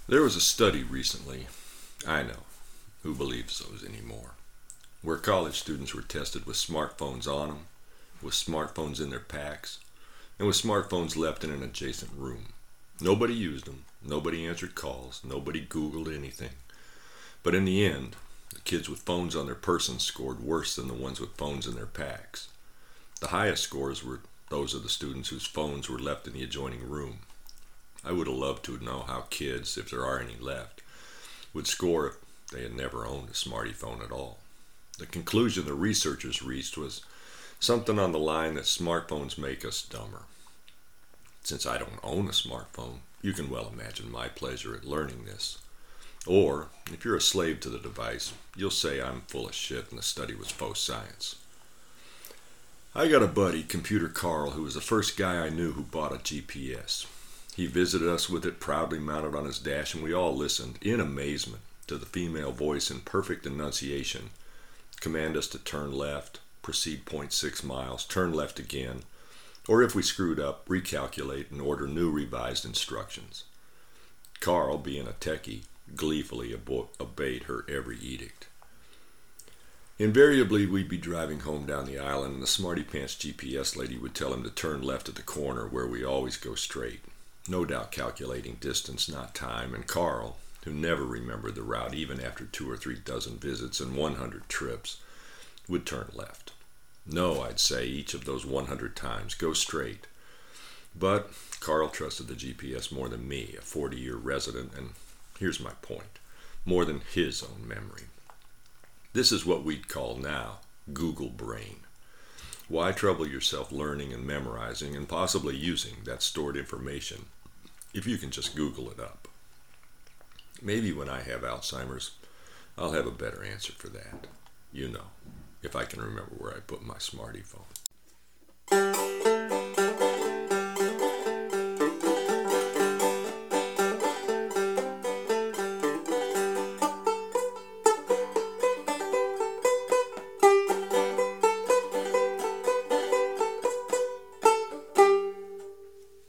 There was a study recently, I know, who believes those anymore, where college students were tested with smartphones on them, with smartphones in their packs, and with smartphones left in an adjacent room. Nobody used them, nobody answered calls, nobody Googled anything. But in the end, the kids with phones on their persons scored worse than the ones with phones in their packs. The highest scores were those of the students whose phones were left in the adjoining room. I would have loved to know how kids, if there are any left, would score if they had never owned a smartphone at all. The conclusion the researchers reached was something on the line that smartphones make us dumber. Since I don't own a smartphone, you can well imagine my pleasure at learning this. Or, if you're a slave to the device, you'll say I'm full of shit and the study was faux science. I got a buddy, Computer Carl, who was the first guy I knew who bought a GPS. He visited us with it proudly mounted on his dash, and we all listened, in amazement, to the female voice in perfect enunciation command us to turn left, proceed .6 miles, turn left again, or if we screwed up, recalculate and order new revised instructions. Carl, being a techie, gleefully obeyed her every edict. Invariably, we'd be driving home down the island, and the smarty pants GPS lady would tell him to turn left at the corner where we always go straight, no doubt calculating distance, not time, and Carl, who never remembered the route even after 2 or 3 dozen visits and 100 trips, would turn left. No, I'd say, each of those 100 times, go straight. But Carl trusted the GPS more than me, a 40-year resident, and here's my point, more than his own memory. This is what we'd call now Google Brain. Why trouble yourself learning and memorizing and possibly using that stored information if you can just Google it up? Maybe when I have Alzheimer's, I'll have a better answer for that. You know, if I can remember where I put my smarty phone.